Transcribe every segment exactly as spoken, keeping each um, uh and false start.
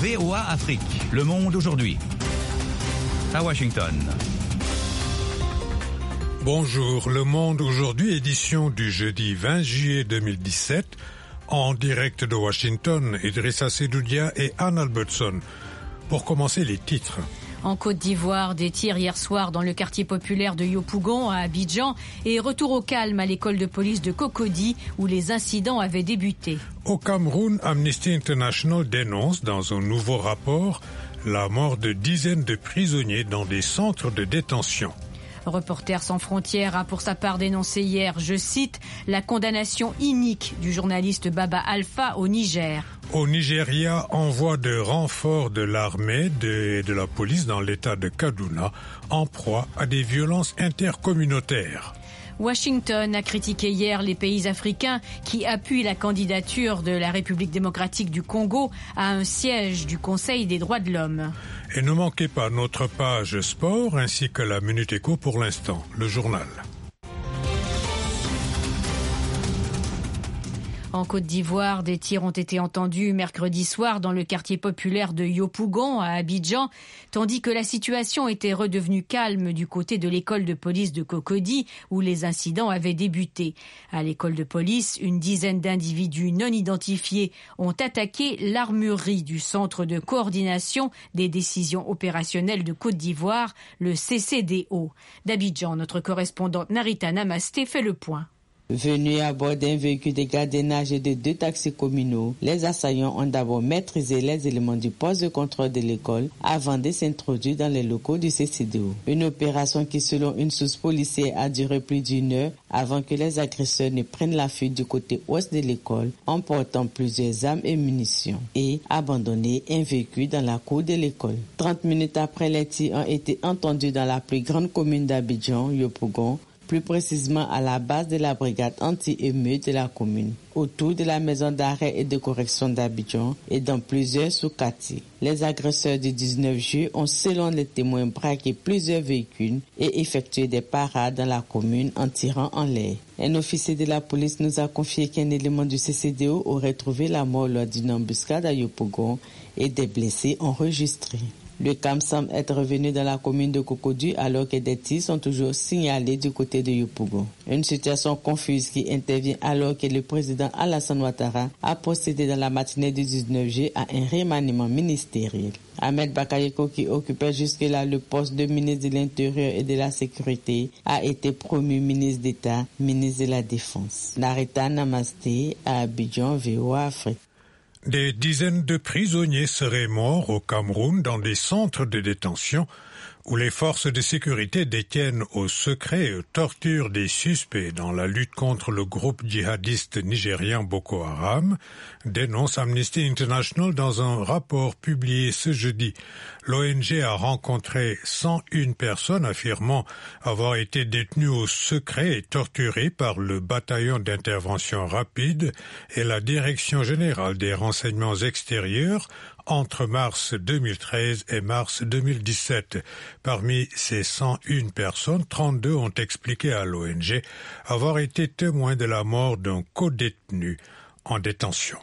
V O A Afrique, Le Monde aujourd'hui. À Washington. Bonjour, Le Monde aujourd'hui, édition du jeudi vingt juillet deux mille dix-sept. En direct de Washington, Idrissa Sedoudia et Anne Albertson. Pour commencer, les titres. En Côte d'Ivoire, des tirs hier soir dans le quartier populaire de Yopougon à Abidjan et retour au calme à l'école de police de Cocody où les incidents avaient débuté. Au Cameroun, Amnesty International dénonce dans un nouveau rapport la mort de dizaines de prisonniers dans des centres de détention. Reporters sans frontières a pour sa part dénoncé hier, je cite, la condamnation inique du journaliste Baba Alpha au Niger. Au Nigeria, envoi de renforts de l'armée et de la police dans l'état de Kaduna en proie à des violences intercommunautaires. Washington a critiqué hier les pays africains qui appuient la candidature de la République démocratique du Congo à un siège du Conseil des droits de l'homme. Et ne manquez pas notre page sport ainsi que la Minute Éco pour l'instant, le journal. En Côte d'Ivoire, des tirs ont été entendus mercredi soir dans le quartier populaire de Yopougon à Abidjan, tandis que la situation était redevenue calme du côté de l'école de police de Cocody où les incidents avaient débuté. À l'école de police, une dizaine d'individus non identifiés ont attaqué l'armurerie du Centre de coordination des décisions opérationnelles de Côte d'Ivoire, le C C D O. D'Abidjan, notre correspondante Narita Namasté fait le point. Venus à bord d'un véhicule de gardiennage et de deux taxis communaux, les assaillants ont d'abord maîtrisé les éléments du poste de contrôle de l'école avant de s'introduire dans les locaux du C C D O. Une opération qui, selon une source policière, a duré plus d'une heure avant que les agresseurs ne prennent la fuite du côté ouest de l'école, emportant plusieurs armes et munitions et abandonné un véhicule dans la cour de l'école. Trente minutes après, les tirs ont été entendus dans la plus grande commune d'Abidjan, Yopougon, plus précisément à la base de la brigade anti-émeute de la commune, autour de la maison d'arrêt et de correction d'Abidjan et dans plusieurs sous-quartiers. Les agresseurs du dix-neuf juillet ont, selon les témoins, braqué plusieurs véhicules et effectué des parades dans la commune en tirant en l'air. Un officier de la police nous a confié qu'un élément du C C D O aurait trouvé la mort lors d'une embuscade à Yopougon et des blessés enregistrés. Le calme semble être revenu dans la commune de Cocody alors que des tirs sont toujours signalés du côté de Yopougon. Une situation confuse qui intervient alors que le président Alassane Ouattara a procédé dans la matinée du dix-neuf juillet à un remaniement ministériel. Ahmed Bakayoko, qui occupait jusque-là le poste de ministre de l'Intérieur et de la Sécurité, a été promu ministre d'État, ministre de la Défense. Narita Namasté à Abidjan, V O A Afrique. Des dizaines de prisonniers seraient morts au Cameroun dans des centres de détention où les forces de sécurité détiennent au secret et torturent des suspects dans la lutte contre le groupe djihadiste nigérien Boko Haram, dénonce Amnesty International dans un rapport publié ce jeudi. L'O N G a rencontré cent une personnes affirmant avoir été détenues au secret et torturées par le bataillon d'intervention rapide et la Direction générale des renseignements extérieurs entre mars deux mille treize et mars deux mille dix-sept. Parmi ces cent une personnes, trente-deux ont expliqué à l'O N G avoir été témoins de la mort d'un codétenu en détention.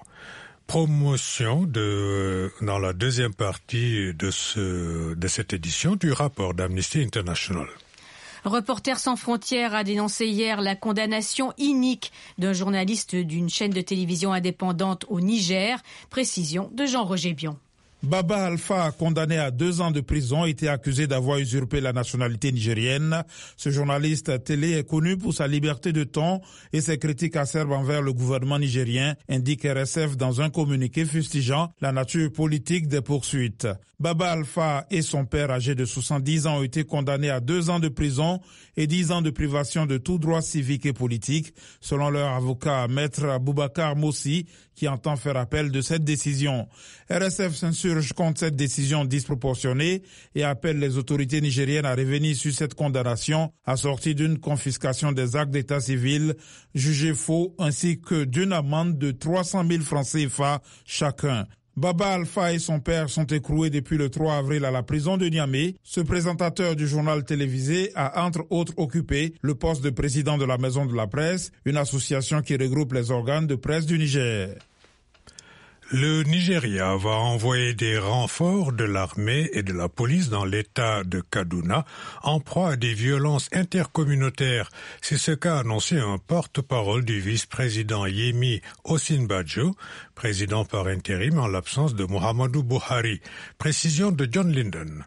Promotion de, dans la deuxième partie de, ce, de cette édition du rapport d'Amnesty International. Reporters sans frontières a dénoncé hier la condamnation inique d'un journaliste d'une chaîne de télévision indépendante au Niger. Précision de Jean-Roger Bion. Baba Alpha, condamné à deux ans de prison, était accusé d'avoir usurpé la nationalité nigérienne. Ce journaliste télé est connu pour sa liberté de ton et ses critiques acerbes envers le gouvernement nigérien, indique R S F dans un communiqué fustigeant la nature politique des poursuites. Baba Alpha et son père, âgé de soixante-dix ans, ont été condamnés à deux ans de prison et dix ans de privation de tout droit civique et politique, selon leur avocat, Maître Boubacar Mossi, qui entend faire appel de cette décision. R S F s'insurge contre cette décision disproportionnée et appelle les autorités nigériennes à revenir sur cette condamnation assortie d'une confiscation des actes d'état civil jugés faux ainsi que d'une amende de trois cent mille francs C F A chacun. Baba Alpha et son père sont écroués depuis le trois avril à la prison de Niamey. Ce présentateur du journal télévisé a entre autres occupé le poste de président de la Maison de la Presse, une association qui regroupe les organes de presse du Niger. Le Nigeria va envoyer des renforts de l'armée et de la police dans l'état de Kaduna en proie à des violences intercommunautaires. C'est ce qu'a annoncé un porte-parole du vice-président Yemi Osinbajo, président par intérim en l'absence de Muhammadu Buhari. Précision de John Linden.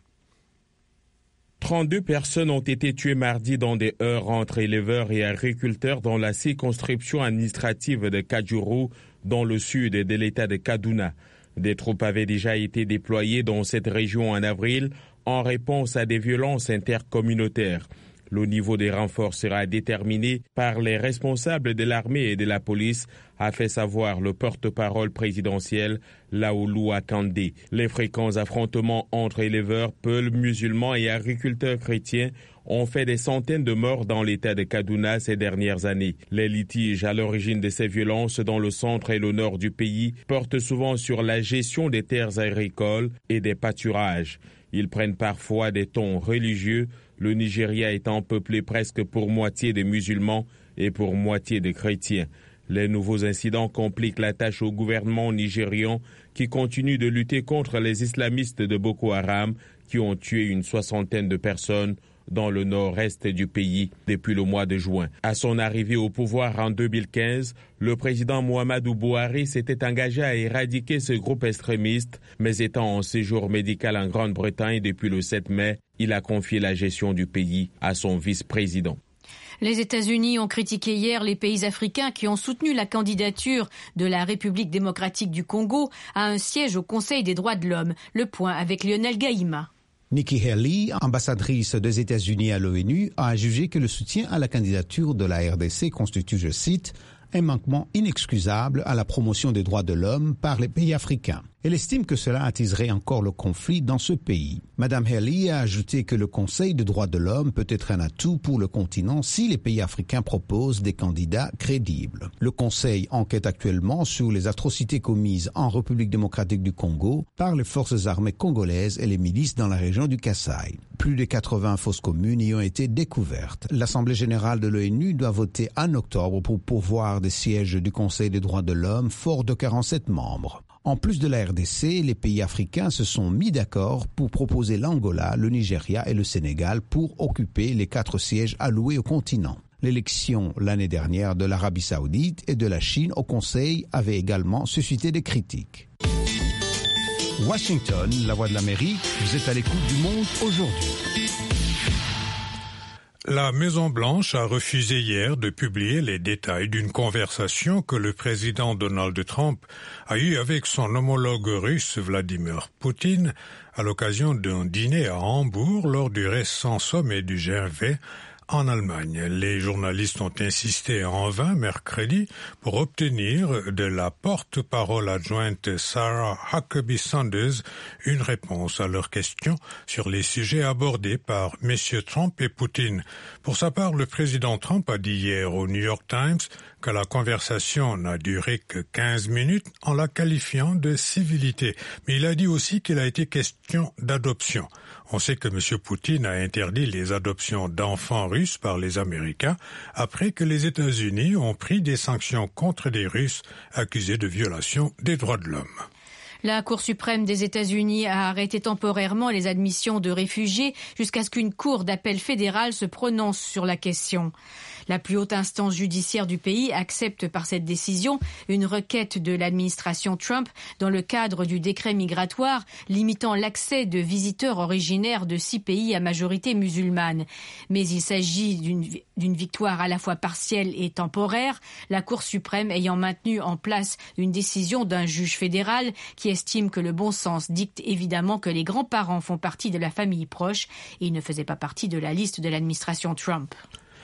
trente-deux personnes ont été tuées mardi dans des heurts entre éleveurs et agriculteurs dans la circonscription administrative de Kajuru, dans le sud de l'état de Kaduna. Des troupes avaient déjà été déployées dans cette région en avril en réponse à des violences intercommunautaires. Le niveau des renforts sera déterminé par les responsables de l'armée et de la police, a fait savoir le porte-parole présidentiel Laolu Akande. Les fréquents affrontements entre éleveurs, peuls, musulmans et agriculteurs chrétiens ont fait des centaines de morts dans l'état de Kaduna ces dernières années. Les litiges à l'origine de ces violences dans le centre et le nord du pays portent souvent sur la gestion des terres agricoles et des pâturages. Ils prennent parfois des tons religieux, le Nigeria étant peuplé presque pour moitié de musulmans et pour moitié de chrétiens. Les nouveaux incidents compliquent la tâche au gouvernement nigérian qui continue de lutter contre les islamistes de Boko Haram qui ont tué une soixantaine de personnes dans le nord-est du pays depuis le mois de juin. À son arrivée au pouvoir en deux mille quinze, le président Muhammadu Buhari s'était engagé à éradiquer ce groupe extrémiste, mais étant en séjour médical en Grande-Bretagne depuis le sept mai, il a confié la gestion du pays à son vice-président. Les États-Unis ont critiqué hier les pays africains qui ont soutenu la candidature de la République démocratique du Congo à un siège au Conseil des droits de l'homme. Le point avec Lionel Gaïma. Nikki Haley, ambassadrice des États-Unis à l'ONU, a jugé que le soutien à la candidature de la R D C constitue, je cite, un manquement inexcusable à la promotion des droits de l'homme par les pays africains. Elle estime que cela attiserait encore le conflit dans ce pays. Madame Haley a ajouté que le Conseil des droits de l'homme peut être un atout pour le continent si les pays africains proposent des candidats crédibles. Le Conseil enquête actuellement sur les atrocités commises en République démocratique du Congo par les forces armées congolaises et les milices dans la région du Kasaï. Plus de quatre-vingts fosses communes y ont été découvertes. L'Assemblée générale de l'ONU doit voter en octobre pour pourvoir des sièges du Conseil des droits de l'homme fort de quarante-sept membres. En plus de la R D C, les pays africains se sont mis d'accord pour proposer l'Angola, le Nigeria et le Sénégal pour occuper les quatre sièges alloués au continent. L'élection l'année dernière de l'Arabie saoudite et de la Chine au Conseil avait également suscité des critiques. Washington, la voix de l'Amérique, vous êtes à l'écoute du monde aujourd'hui. La Maison-Blanche a refusé hier de publier les détails d'une conversation que le président Donald Trump a eue avec son homologue russe Vladimir Poutine à l'occasion d'un dîner à Hambourg lors du récent sommet du G vingt en Allemagne. Les journalistes ont insisté en vain mercredi pour obtenir de la porte-parole adjointe Sarah Huckabee Sanders une réponse à leurs questions sur les sujets abordés par M. Trump et Poutine. Pour sa part, le président Trump a dit hier au New York Times que la conversation n'a duré que quinze minutes en la qualifiant de civilité. Mais il a dit aussi qu'il a été question d'adoption. On sait que M. Poutine a interdit les adoptions d'enfants russes par les Américains après que les États-Unis ont pris des sanctions contre des Russes accusés de violation des droits de l'homme. La Cour suprême des États-Unis a arrêté temporairement les admissions de réfugiés jusqu'à ce qu'une cour d'appel fédérale se prononce sur la question. La plus haute instance judiciaire du pays accepte par cette décision une requête de l'administration Trump dans le cadre du décret migratoire limitant l'accès de visiteurs originaires de six pays à majorité musulmane. Mais il s'agit d'une, d'une victoire à la fois partielle et temporaire, la Cour suprême ayant maintenu en place une décision d'un juge fédéral qui estime que le bon sens dicte évidemment que les grands-parents font partie de la famille proche et ils ne faisaient pas partie de la liste de l'administration Trump.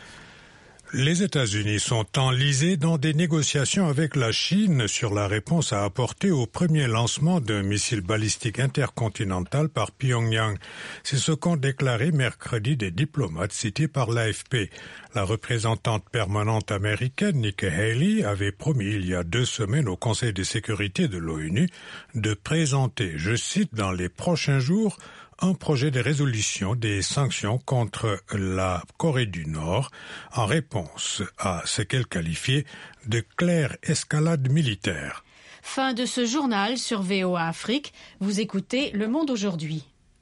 Les États-Unis sont enlisés dans des négociations avec la Chine sur la réponse à apporter au premier lancement d'un missile balistique intercontinental par Pyongyang. C'est ce qu'ont déclaré mercredi des diplomates cités par l'A F P. La représentante permanente américaine Nikki Haley avait promis il y a deux semaines au Conseil de sécurité de l'ONU de présenter, je cite, dans les prochains jours, un projet de résolution des sanctions contre la Corée du Nord en réponse à ce qu'elle qualifiait de claire escalade militaire. Fin de ce journal sur V O A Afrique. Vous écoutez Le Monde aujourd'hui.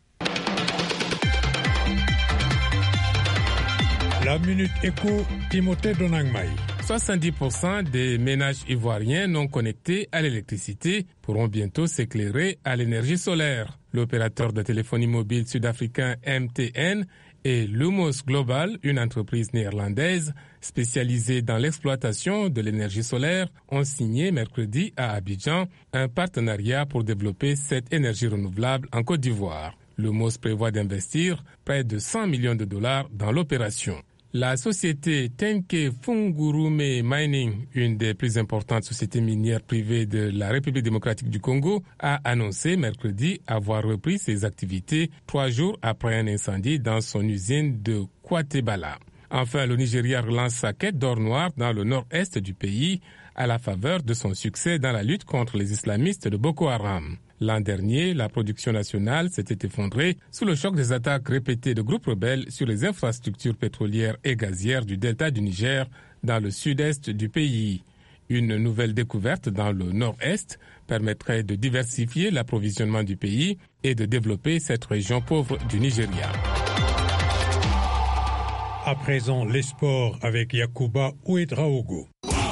La Minute Éco, Timothée Donangmaï. soixante-dix pour cent des ménages ivoiriens non connectés à l'électricité pourront bientôt s'éclairer à l'énergie solaire. L'opérateur de téléphonie mobile sud-africain M T N et Lumos Global, une entreprise néerlandaise spécialisée dans l'exploitation de l'énergie solaire, ont signé mercredi à Abidjan un partenariat pour développer cette énergie renouvelable en Côte d'Ivoire. Lumos prévoit d'investir près de cent millions de dollars dans l'opération. La société Tenke Fungurume Mining, une des plus importantes sociétés minières privées de la République démocratique du Congo, a annoncé mercredi avoir repris ses activités trois jours après un incendie dans son usine de Kwatebala. Enfin, le Nigeria relance sa quête d'or noir dans le nord-est du pays à la faveur de son succès dans la lutte contre les islamistes de Boko Haram. L'an dernier, la production nationale s'était effondrée sous le choc des attaques répétées de groupes rebelles sur les infrastructures pétrolières et gazières du delta du Niger dans le sud-est du pays. Une nouvelle découverte dans le nord-est permettrait de diversifier l'approvisionnement du pays et de développer cette région pauvre du Nigeria. À présent, les sports avec Yacouba Ouedraogo.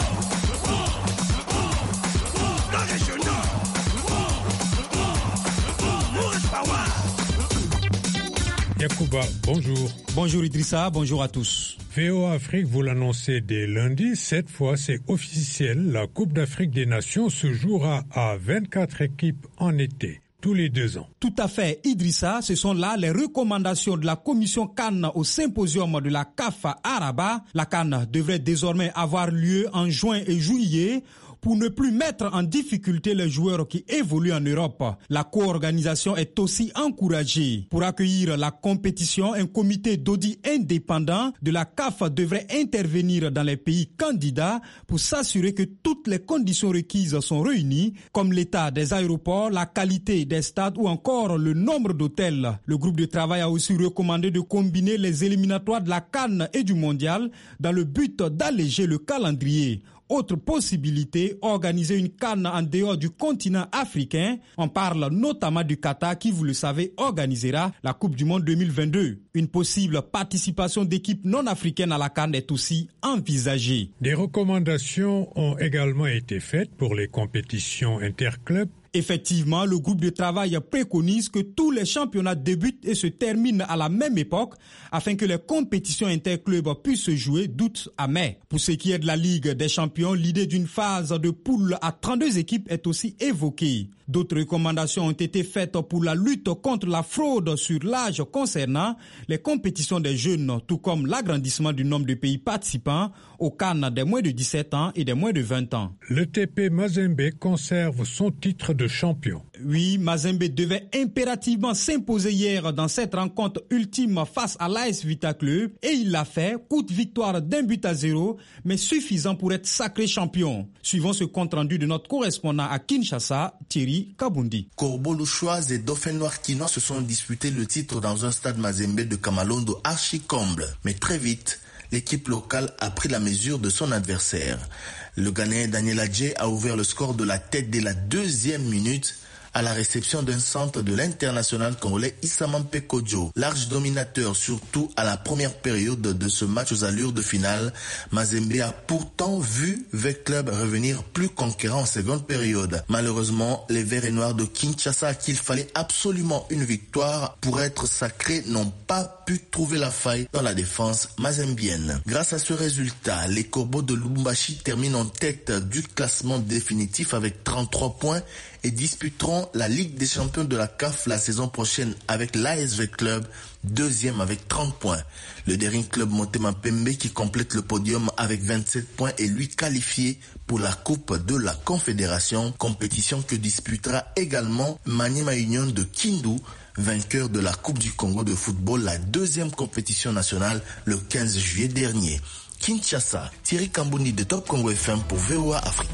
Yacouba, bonjour. Bonjour Idrissa, bonjour à tous. V O A Afrique, vous l'annoncez dès lundi, cette fois c'est officiel, la Coupe d'Afrique des Nations se jouera à vingt-quatre équipes en été. Tous les deux ans. Tout à fait, Idrissa, ce sont là les recommandations de la commission CAN au symposium de la C A F à Rabat. La CAN devrait désormais avoir lieu en juin et juillet pour ne plus mettre en difficulté les joueurs qui évoluent en Europe. La co-organisation est aussi encouragée. Pour accueillir la compétition, un comité d'audit indépendant de la C A F devrait intervenir dans les pays candidats pour s'assurer que toutes les conditions requises sont réunies, comme l'état des aéroports, la qualité des stades ou encore le nombre d'hôtels. Le groupe de travail a aussi recommandé de combiner les éliminatoires de la CAN et du Mondial dans le but d'alléger le calendrier. Autre possibilité, organiser une CAN en dehors du continent africain. On parle notamment du Qatar qui, vous le savez, organisera la Coupe du Monde deux mille vingt-deux. Une possible participation d'équipes non africaines à la CAN est aussi envisagée. Des recommandations ont également été faites pour les compétitions interclubs. Effectivement, le groupe de travail préconise que tous les championnats débutent et se terminent à la même époque afin que les compétitions interclubs puissent se jouer d'août à mai. Pour ce qui est de la Ligue des champions, l'idée d'une phase de poule à trente-deux équipes est aussi évoquée. D'autres recommandations ont été faites pour la lutte contre la fraude sur l'âge concernant les compétitions des jeunes, tout comme l'agrandissement du nombre de pays participants aux CAN des moins de dix-sept ans et des moins de vingt ans. Le T P Mazembe conserve son titre de champion. Oui, Mazembe devait impérativement s'imposer hier dans cette rencontre ultime face à l'A S Vita Club et il l'a fait, courte victoire d'un but à zéro, mais suffisant pour être sacré champion. Suivons ce compte rendu de notre correspondant à Kinshasa, Thierry Kabundi. Corbeau Louchoise et Dauphin Noir Quinois se sont disputés le titre dans un stade Mazembe de Kamalondo archi-comble. Mais très vite, l'équipe locale a pris la mesure de son adversaire. Le Ghanéen Daniel Adjé a ouvert le score de la tête dès la deuxième minute à la réception d'un centre de l'international congolais Issama Pekodjo. Large dominateur, surtout à la première période de ce match aux allures de finale, Mazembe a pourtant vu V Club revenir plus conquérant en seconde période. Malheureusement, les Verts et Noirs de Kinshasa, à qui il fallait absolument une victoire pour être sacrés, n'ont pas pu trouver la faille dans la défense mazembienne. Grâce à ce résultat, les Corbeaux de Lubumbashi terminent en tête du classement définitif avec trente-trois points et disputeront la Ligue des champions de la C A F la saison prochaine avec l'A S V Club, deuxième avec trente points. Le Daring Club Motema Pembe, qui complète le podium avec vingt-sept points, est lui qualifié pour la Coupe de la Confédération, compétition que disputera également Maniema Union de Kindu, vainqueur de la Coupe du Congo de football, la deuxième compétition nationale le quinze juillet dernier. Kinshasa, Thierry Kambundi de Top Congo F M pour V O A Afrique.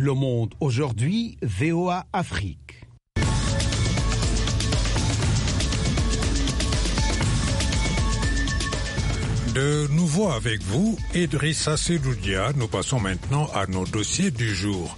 Le Monde aujourd'hui, V O A Afrique. De nouveau avec vous, Idrissa Seloudia. Nous passons maintenant à nos dossiers du jour.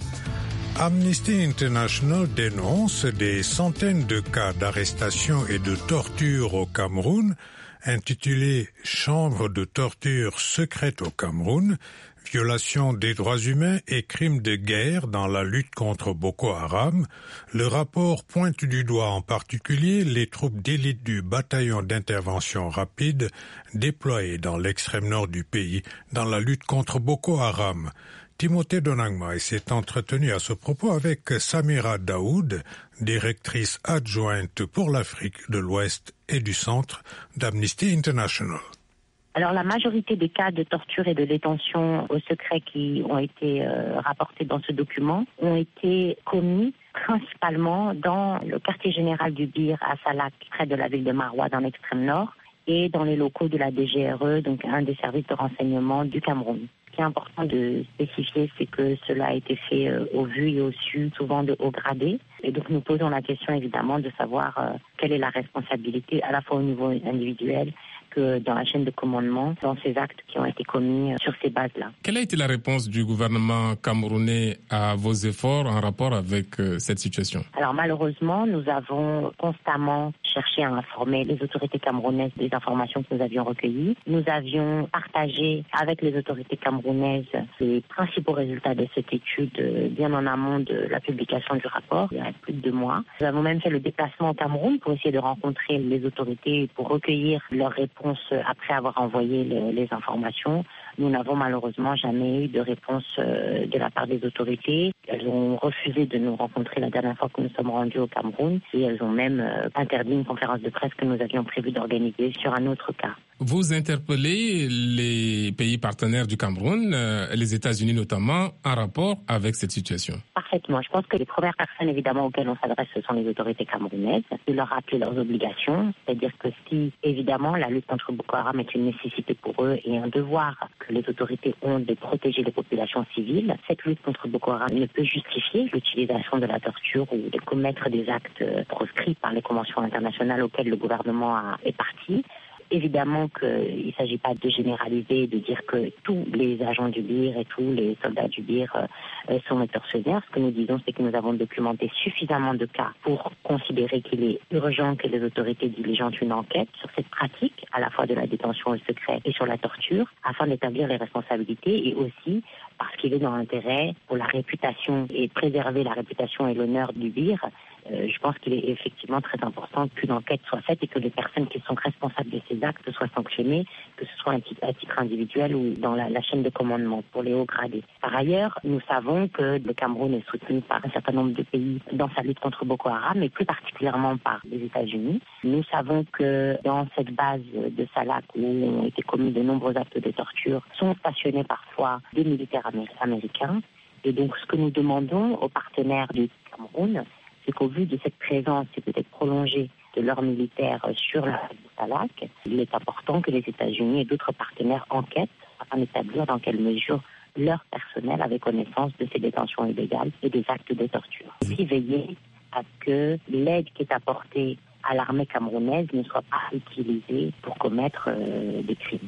Amnesty International dénonce des centaines de cas d'arrestation et de torture au Cameroun, intitulé « Chambre de torture secrète au Cameroun », violation des droits humains et crimes de guerre dans la lutte contre Boko Haram. Le rapport pointe du doigt en particulier les troupes d'élite du bataillon d'intervention rapide déployées dans l'extrême nord du pays dans la lutte contre Boko Haram. Timothée Donangma s'est entretenu à ce propos avec Samira Daoud, directrice adjointe pour l'Afrique de l'Ouest et du Centre d'Amnesty International. Alors la majorité des cas de torture et de détention au secret qui ont été euh, rapportés dans ce document ont été commis principalement dans le quartier général du Bir à Salak, près de la ville de Maroua dans l'extrême nord, et dans les locaux de la D G R E, donc un des services de renseignement du Cameroun. Ce qui est important de spécifier, c'est que cela a été fait euh, au vu et au su, souvent de haut gradé. Et donc nous posons la question évidemment de savoir euh, quelle est la responsabilité à la fois au niveau individuel que dans la chaîne de commandement, dans ces actes qui ont été commis sur ces bases-là. Quelle a été la réponse du gouvernement camerounais à vos efforts en rapport avec euh, cette situation? Alors malheureusement, nous avons constamment cherché à informer les autorités camerounaises des informations que nous avions recueillies. Nous avions partagé avec les autorités camerounaises les principaux résultats de cette étude bien en amont de la publication du rapport, il y a plus de deux mois. Nous avons même fait le déplacement au Cameroun pour essayer de rencontrer les autorités pour recueillir leurs réponses après avoir envoyé le, les informations. Nous n'avons malheureusement jamais eu de réponse euh, de la part des autorités. Elles ont refusé de nous rencontrer la dernière fois que nous sommes rendus au Cameroun et elles ont même euh, interdit une conférence de presse que nous avions prévu d'organiser sur un autre cas. Vous interpellez les pays partenaires du Cameroun, euh, les États-Unis notamment, en rapport avec cette situation? Parfaitement. Je pense que les premières personnes évidemment auxquelles on s'adresse, ce sont les autorités camerounaises, de leur rappeler leurs obligations. C'est-à-dire que si évidemment la lutte contre Boko Haram est une nécessité pour eux et un devoir que les autorités ont de protéger les populations civiles, cette lutte contre Boko Haram ne peut justifier l'utilisation de la torture ou de commettre des actes proscrits par les conventions internationales auxquelles le gouvernement a, est parti. Évidemment qu'il ne s'agit pas de généraliser, de dire que tous les agents du B I R et tous les soldats du B I R euh, sont des tortionnaires. Ce que nous disons, c'est que nous avons documenté suffisamment de cas pour considérer qu'il est urgent que les autorités diligentent une enquête sur cette pratique, à la fois de la détention au secret et sur la torture, afin d'établir les responsabilités et aussi parce qu'il est dans l'intérêt pour la réputation et préserver la réputation et l'honneur du B I R. Euh, je pense qu'il est effectivement très important qu'une enquête soit faite et que les personnes qui sont responsables de ces actes soient sanctionnées, que ce soit à titre, à titre individuel ou dans la, la chaîne de commandement pour les hauts gradés. Par ailleurs, nous savons que le Cameroun est soutenu par un certain nombre de pays dans sa lutte contre Boko Haram, et plus particulièrement par les États-Unis. Nous savons que dans cette base de Salak où ont été commis de nombreux actes de torture, sont stationnés parfois des militaires amé- américains. Et donc ce que nous demandons aux partenaires du Cameroun, c'est qu'au vu de cette présence et peut-être prolongée de leurs militaires sur la base de Salak, il est important que les États-Unis et d'autres partenaires enquêtent afin d'établir dans quelle mesure leur personnel avait connaissance de ces détentions illégales et des actes de torture. Aussi veiller à ce que l'aide qui est apportée à l'armée camerounaise ne soit pas utilisée pour commettre euh, des crimes.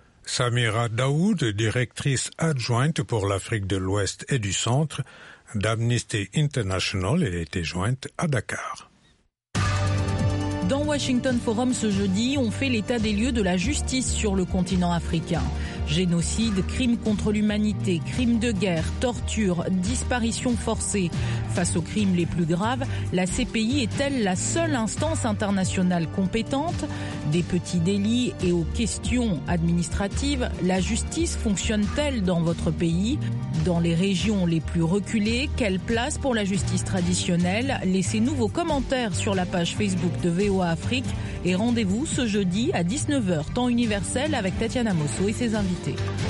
Samira Daoud, directrice adjointe pour l'Afrique de l'Ouest et du Centre d'Amnesty International, elle a été jointe à Dakar. Dans Washington Forum ce jeudi, on fait l'état des lieux de la justice sur le continent africain. Génocide, crimes contre l'humanité, crimes de guerre, torture, disparitions forcées. Face aux crimes les plus graves, la C P I est-elle la seule instance internationale compétente? Des petits délits et aux questions administratives, la justice fonctionne-t-elle dans votre pays? Dans les régions les plus reculées, quelle place pour la justice traditionnelle? Laissez-nous vos commentaires sur la page Facebook de V O A Afrique et rendez-vous ce jeudi à dix-neuf heures temps universel avec Tatiana Mosso et ses invités.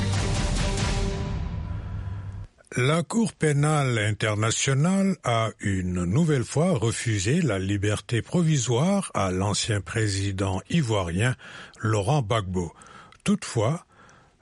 La Cour pénale internationale a une nouvelle fois refusé la liberté provisoire à l'ancien président ivoirien Laurent Gbagbo. Toutefois,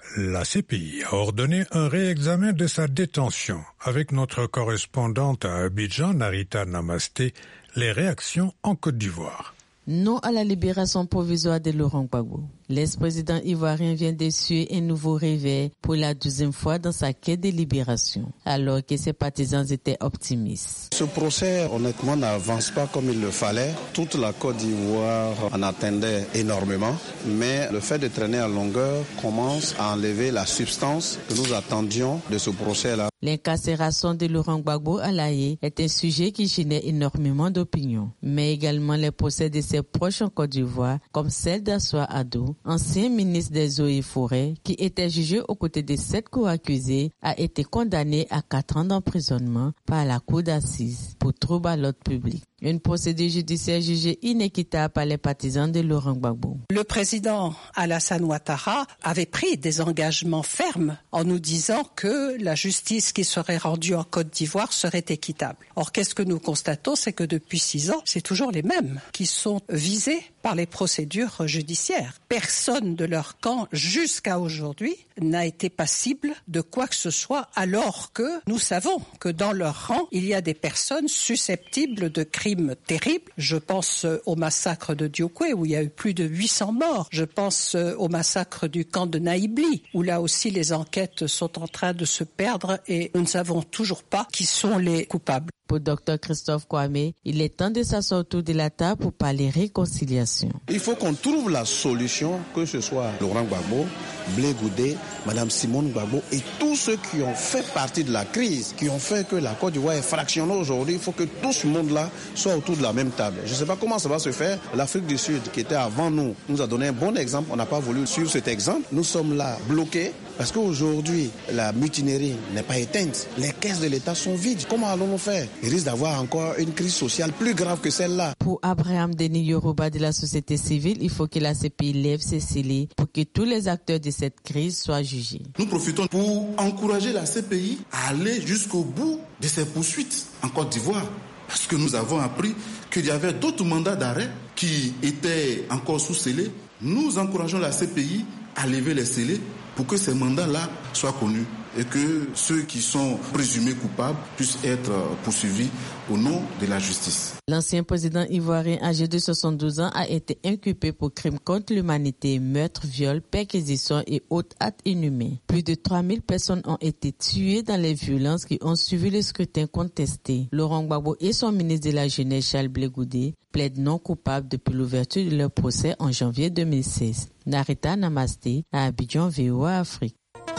La C P I a ordonné un réexamen de sa détention. Avec notre correspondante à Abidjan, Narita Namasté, les réactions en Côte d'Ivoire. Non à la libération provisoire de Laurent Gbagbo. L'ex-président ivoirien vient d'essuyer un nouveau réveil pour la douzième fois dans sa quête de libération, alors que ses partisans étaient optimistes. Ce procès, honnêtement, n'avance pas comme il le fallait. Toute la Côte d'Ivoire en attendait énormément, mais le fait de traîner à longueur commence à enlever la substance que nous attendions de ce procès-là. L'incarcération de Laurent Gbagbo à La Haye est un sujet qui génère énormément d'opinions, mais également les procès de ses proches en Côte d'Ivoire, comme celle d'Assoua Ado, ancien ministre des Eaux et Forêts, qui était jugé aux côtés de sept co-accusés, a été condamné à quatre ans d'emprisonnement par la cour d'assises pour trouble à l'ordre public. Une procédure judiciaire jugée inéquitable par les partisans de Laurent Gbagbo. Le président Alassane Ouattara avait pris des engagements fermes en nous disant que la justice qui serait rendue en Côte d'Ivoire serait équitable. Or, qu'est-ce que nous constatons, c'est que depuis six ans, c'est toujours les mêmes qui sont visés par les procédures judiciaires. Personne de leur camp, jusqu'à aujourd'hui, n'a été passible de quoi que ce soit, alors que nous savons que dans leur rang, il y a des personnes susceptibles de crimes terribles. Je pense au massacre de Diokwe, où il y a eu plus de huit cents morts. Je pense au massacre du camp de Naïbli, où là aussi les enquêtes sont en train de se perdre et nous ne savons toujours pas qui sont les coupables. Pour Dr Christophe Kwame, il est temps de s'asseoir autour de la table pour parler réconciliation. Il faut qu'on trouve la solution, que ce soit Laurent Gbagbo, Blé Goudé, Madame Simone Gbagbo et tous ceux qui ont fait partie de la crise, qui ont fait que la Côte d'Ivoire est fractionnée aujourd'hui. Il faut que tout ce monde-là soit autour de la même table. Je ne sais pas comment ça va se faire. L'Afrique du Sud, qui était avant nous, nous a donné un bon exemple. On n'a pas voulu suivre cet exemple. Nous sommes là bloqués parce qu'aujourd'hui, la mutinerie n'est pas éteinte. Les caisses de l'État sont vides. Comment allons-nous faire? Il risque d'avoir encore une crise sociale plus grave que celle-là. Pour Abraham Denis Yoruba de la société civile, il faut que la C P I lève ses scellés pour que tous les acteurs de cette crise soient jugés. Nous profitons pour encourager la C P I à aller jusqu'au bout de ses poursuites en Côte d'Ivoire. Parce que nous avons appris qu'il y avait d'autres mandats d'arrêt qui étaient encore sous scellés. Nous encourageons la C P I à lever les scellés pour que ces mandats-là soient connus et que ceux qui sont présumés coupables puissent être poursuivis au nom de la justice. L'ancien président ivoirien âgé de soixante-douze ans a été inculpé pour crimes contre l'humanité, meurtre, viol, perquisition et autres actes inhumains. Plus de trois mille personnes ont été tuées dans les violences qui ont suivi le scrutin contesté. Laurent Gbagbo et son ministre de la Jeunesse, Charles Blé Goudé, plaident non coupables depuis l'ouverture de leur procès en janvier deux mille seize. Narita Namasté, à Abidjan, V O A Afrique.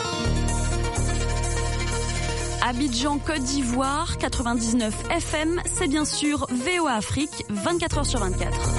Abidjan, Côte d'Ivoire, quatre-vingt-dix-neuf F M, c'est bien sûr V O A Afrique, vingt-quatre heures sur vingt-quatre.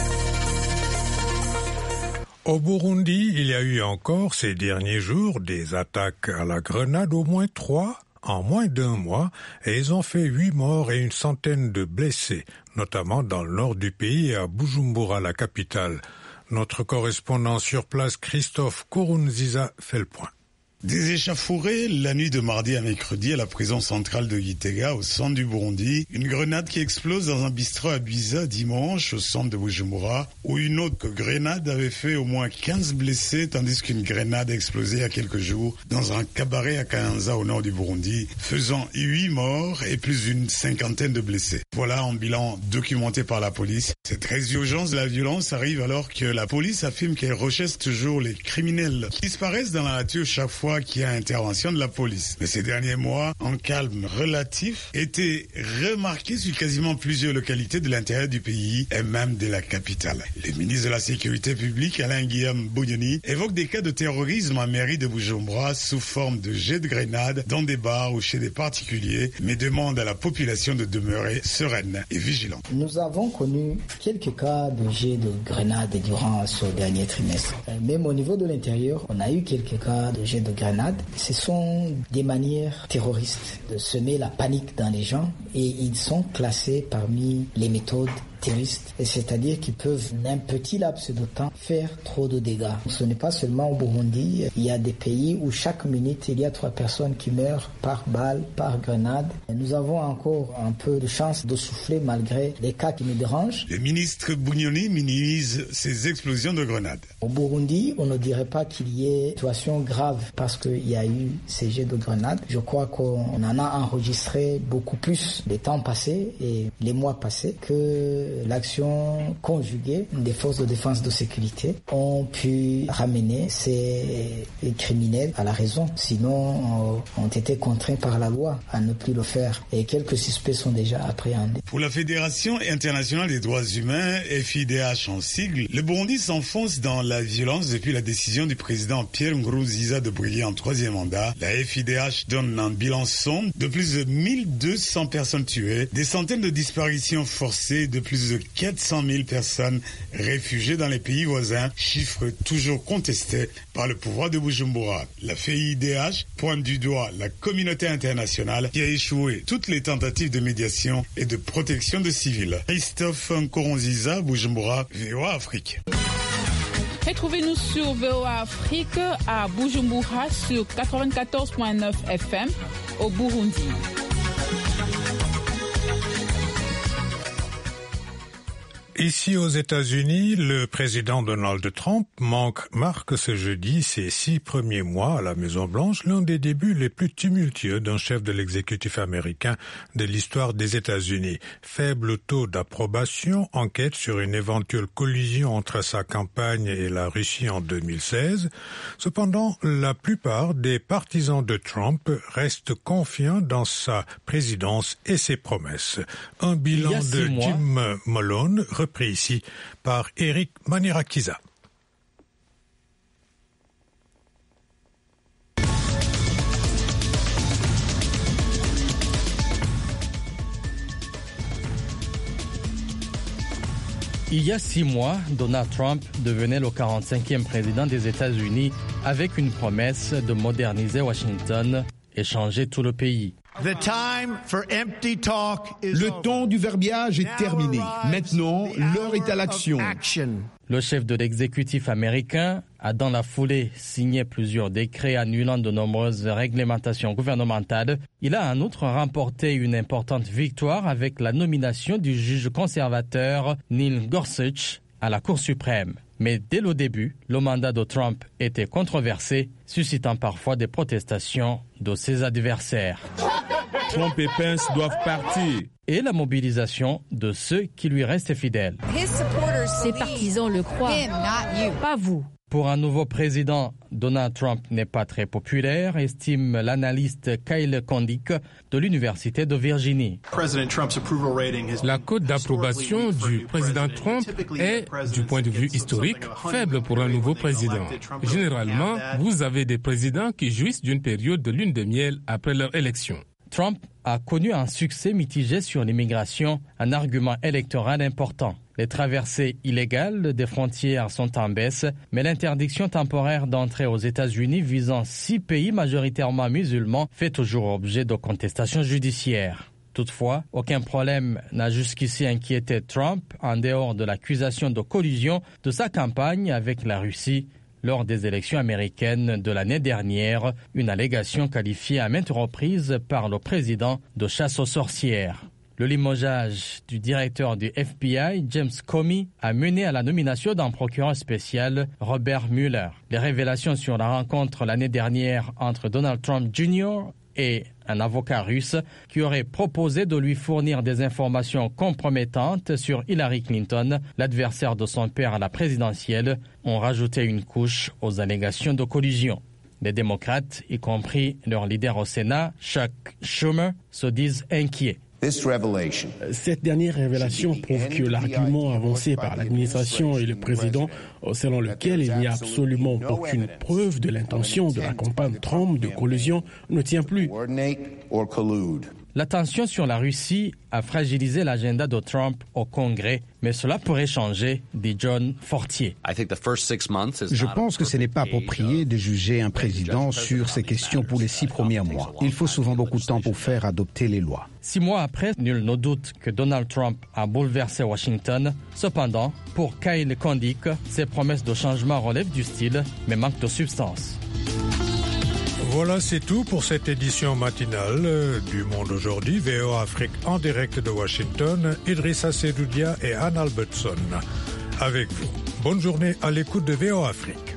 Au Burundi, il y a eu encore ces derniers jours des attaques à la grenade, au moins trois en moins d'un mois, et ils ont fait huit morts et une centaine de blessés, notamment dans le nord du pays et à Bujumbura, la capitale. Notre correspondant sur place, Christophe Kourounziza, fait le point. Des échauffourées la nuit de mardi à mercredi à la prison centrale de Gitega au centre du Burundi. Une grenade qui explose dans un bistrot à Biza dimanche au centre de Bujumbura, où une autre grenade avait fait au moins quinze blessés, tandis qu'une grenade a explosé il y a quelques jours dans un cabaret à Kayanza au nord du Burundi, faisant huit morts et plus d'une cinquantaine de blessés. Voilà un bilan documenté par la police. Cette résurgence de la violence arrive alors que la police affirme qu'elle recherche toujours les criminels qui disparaissent dans la nature chaque fois qu'il y a intervention de la police. Mais ces derniers mois, un calme relatif était remarqué sur quasiment plusieurs localités de l'intérieur du pays et même de la capitale. Le ministre de la Sécurité publique, Alain Guillaume Bouyoni, évoque des cas de terrorisme en mairie de Bujumbura sous forme de jets de grenades dans des bars ou chez des particuliers, mais demande à la population de demeurer sereine et vigilante. Nous avons connu quelques cas de jets de grenades durant ce dernier trimestre. Même au niveau de l'intérieur, on a eu quelques cas de jets de grenades. Ce sont des manières terroristes de semer la panique dans les gens et ils sont classés parmi les méthodes terroristes, et c'est-à-dire qu'ils peuvent, en un petit laps de temps, faire trop de dégâts. Ce n'est pas seulement au Burundi, il y a des pays où chaque minute, il y a trois personnes qui meurent par balle, par grenade. Et nous avons encore un peu de chance de souffler malgré les cas qui nous dérangent. Le ministre Bunyoni minimise ces explosions de grenades. Au Burundi, on ne dirait pas qu'il y ait une situation grave parce qu'il y a eu ces jets de grenades. Je crois qu'on en a enregistré beaucoup plus les temps passés et les mois passés que l'action conjuguée des forces de défense de sécurité ont pu ramener ces criminels à la raison. Sinon, ont été contraints par la loi à ne plus le faire. Et quelques suspects sont déjà appréhendés. Pour la Fédération internationale des droits humains, F I D H en sigle, le Burundi s'enfonce dans la violence depuis la décision du président Pierre Nkurunziza de briller en troisième mandat. La F I D H donne un bilan sombre de plus de mille deux cents personnes tuées, des centaines de disparitions forcées, de plus de quatre cent mille personnes réfugiées dans les pays voisins, chiffre toujours contesté par le pouvoir de Bujumbura. La F I D H pointe du doigt la communauté internationale qui a échoué toutes les tentatives de médiation et de protection de civils. Christophe Nkurunziza, Bujumbura, V O A Afrique. Retrouvez-nous sur V O A Afrique à Bujumbura sur quatre-vingt-quatorze virgule neuf F M au Burundi. Ici aux États-Unis, le président Donald Trump manque, marque ce jeudi ses six premiers mois à la Maison-Blanche, l'un des débuts les plus tumultueux d'un chef de l'exécutif américain de l'histoire des États-Unis. Faible taux d'approbation, enquête sur une éventuelle collision entre sa campagne et la Russie en deux mille seize. Cependant, la plupart des partisans de Trump restent confiants dans sa présidence et ses promesses. Un bilan de mois. Jim Malone, repris ici par Eric Manirakiza. Il y a six mois, Donald Trump devenait le quarante-cinquième président des États-Unis avec une promesse de moderniser Washington et changer tout le pays. Le temps du verbiage est terminé. Maintenant, l'heure est à l'action. Le chef de l'exécutif américain a dans la foulée signé plusieurs décrets annulant de nombreuses réglementations gouvernementales. Il a en outre remporté une importante victoire avec la nomination du juge conservateur Neil Gorsuch à la Cour suprême. Mais dès le début, le mandat de Trump était controversé, suscitant parfois des protestations de ses adversaires. Trump et Pence doivent partir. Et la mobilisation de ceux qui lui restent fidèles. Ses partisans le croient, pas vous. Pour un nouveau président, Donald Trump n'est pas très populaire, estime l'analyste Kyle Kondik de l'Université de Virginie. La cote d'approbation du président Trump est, du point de vue historique, faible pour un nouveau président. Généralement, vous avez des présidents qui jouissent d'une période de lune de miel après leur élection. Trump a connu un succès mitigé sur l'immigration, un argument électoral important. Les traversées illégales des frontières sont en baisse, mais l'interdiction temporaire d'entrée aux États-Unis visant six pays majoritairement musulmans fait toujours objet de contestations judiciaires. Toutefois, aucun problème n'a jusqu'ici inquiété Trump en dehors de l'accusation de collusion de sa campagne avec la Russie lors des élections américaines de l'année dernière, une allégation qualifiée à maintes reprises par le président de chasse aux sorcières. Le limogeage du directeur du F B I, James Comey, a mené à la nomination d'un procureur spécial, Robert Mueller. Les révélations sur la rencontre l'année dernière entre Donald Trump Junior et un avocat russe qui aurait proposé de lui fournir des informations compromettantes sur Hillary Clinton, l'adversaire de son père à la présidentielle, ont rajouté une couche aux allégations de collusion. Les démocrates, y compris leur leader au Sénat, Chuck Schumer, se disent inquiets. Cette dernière révélation prouve que l'argument avancé par l'administration et le président, selon lequel il n'y a absolument aucune preuve de l'intention de la campagne Trump de collusion, ne tient plus. La tension sur la Russie a fragilisé l'agenda de Trump au Congrès, mais cela pourrait changer, dit John Fortier. Je pense que ce n'est pas approprié de juger un président sur ces questions pour les six premiers mois. Il faut souvent beaucoup de temps pour faire adopter les lois. Six mois après, nul ne doute que Donald Trump a bouleversé Washington. Cependant, pour Kyle Kondik, ses promesses de changement relèvent du style, mais manquent de substance. Voilà, c'est tout pour cette édition matinale du Monde aujourd'hui. V O A Afrique en direct de Washington, Idrissa Sedoudia et Anne Albertson avec vous. Bonne journée à l'écoute de V O A Afrique.